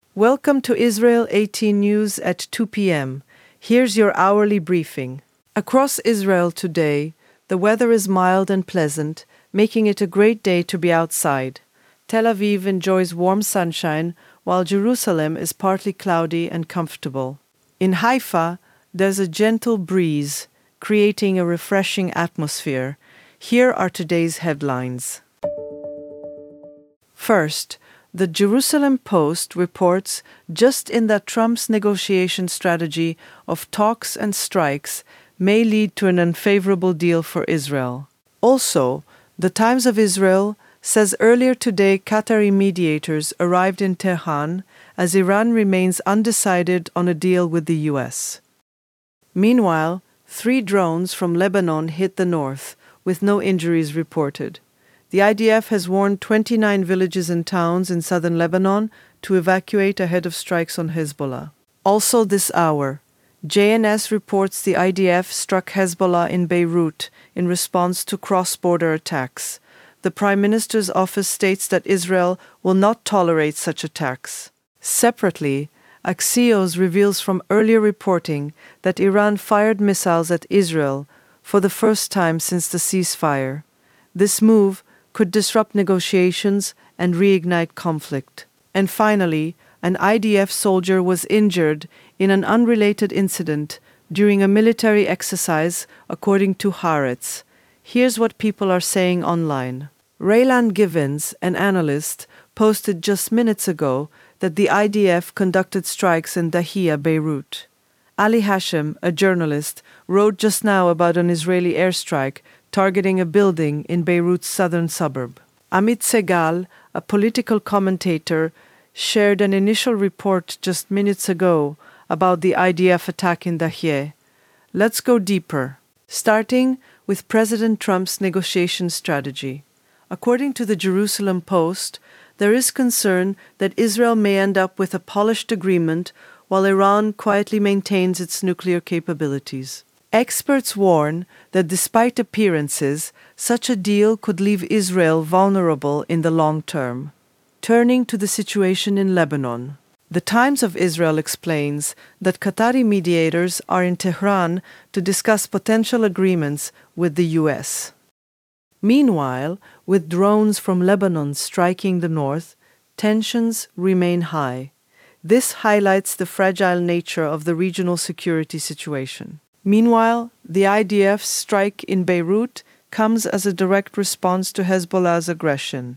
Welcome to Israel 18 News at 2 p.m. Here's your hourly briefing. Across Israel today, the weather is mild and pleasant, making it a great day to be outside. Tel Aviv enjoys warm sunshine, while Jerusalem is partly cloudy and comfortable. In Haifa, there's a gentle breeze, creating a refreshing atmosphere. Here are today's headlines. First, the Jerusalem Post reports just in that Trump's negotiation strategy of talks and strikes may lead to an unfavorable deal for Israel. Also, the Times of Israel says earlier today Qatari mediators arrived in Tehran as Iran remains undecided on a deal with the U.S. Meanwhile, 3 drones from Lebanon hit the north, with no injuries reported. The IDF has warned 29 villages and towns in southern Lebanon to evacuate ahead of strikes on Hezbollah. Also this hour, JNS reports the IDF struck Hezbollah in Beirut in response to cross-border attacks. The Prime Minister's office states that Israel will not tolerate such attacks. Separately, Axios reveals from earlier reporting that Iran fired missiles at Israel for the first time since the ceasefire. This move could disrupt negotiations and reignite conflict. And finally, an IDF soldier was injured in an unrelated incident during a military exercise, according to Haaretz. Here's what people are saying online. Raylan Givens, an analyst, posted just minutes ago that the IDF conducted strikes in Dahia, Beirut. Ali Hashem, a journalist, wrote just now about an Israeli airstrike targeting a building in Beirut's southern suburb. Amit Segal, a political commentator, shared an initial report just minutes ago about the IDF attack in Dahia. Let's go deeper, starting with President Trump's negotiation strategy. According to the Jerusalem Post, there is concern that Israel may end up with a polished agreement while Iran quietly maintains its nuclear capabilities. Experts warn that despite appearances, such a deal could leave Israel vulnerable in the long term. Turning to the situation in Lebanon, the Times of Israel explains that Qatari mediators are in Tehran to discuss potential agreements with the U.S. Meanwhile, with drones from Lebanon striking the north, tensions remain high. This highlights the fragile nature of the regional security situation. Meanwhile, the IDF's strike in Beirut comes as a direct response to Hezbollah's aggression.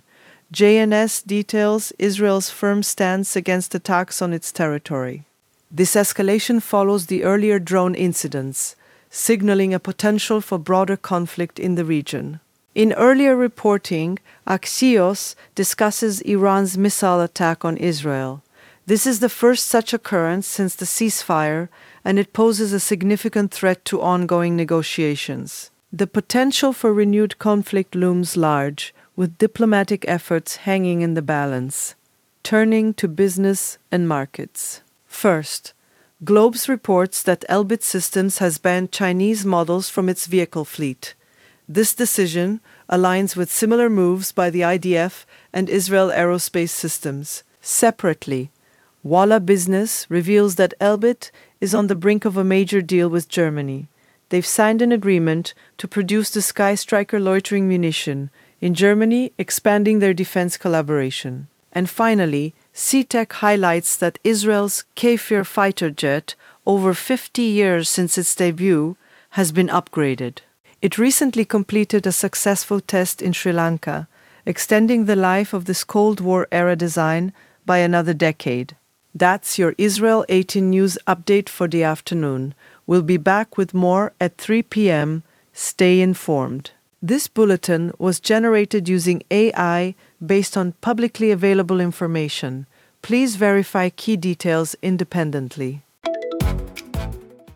JNS details Israel's firm stance against attacks on its territory. This escalation follows the earlier drone incidents, signaling a potential for broader conflict in the region. In earlier reporting, Axios discusses Iran's missile attack on Israel. This is the first such occurrence since the ceasefire, and it poses a significant threat to ongoing negotiations. The potential for renewed conflict looms large, with diplomatic efforts hanging in the balance. Turning to business and markets. First, Globes reports that Elbit Systems has banned Chinese models from its vehicle fleet. This decision aligns with similar moves by the IDF and Israel Aerospace Systems. Separately, Walla Business reveals that Elbit is on the brink of a major deal with Germany. They've signed an agreement to produce the Sky Striker loitering munition in Germany, expanding their defense collaboration. And finally, SeaTech highlights that Israel's Kfir fighter jet, over 50 years since its debut, has been upgraded. It recently completed a successful test in Sri Lanka, extending the life of this Cold War-era design by another decade. That's your Israel 18 News update for the afternoon. We'll be back with more at 3 p.m. Stay informed. This bulletin was generated using AI based on publicly available information. Please verify key details independently.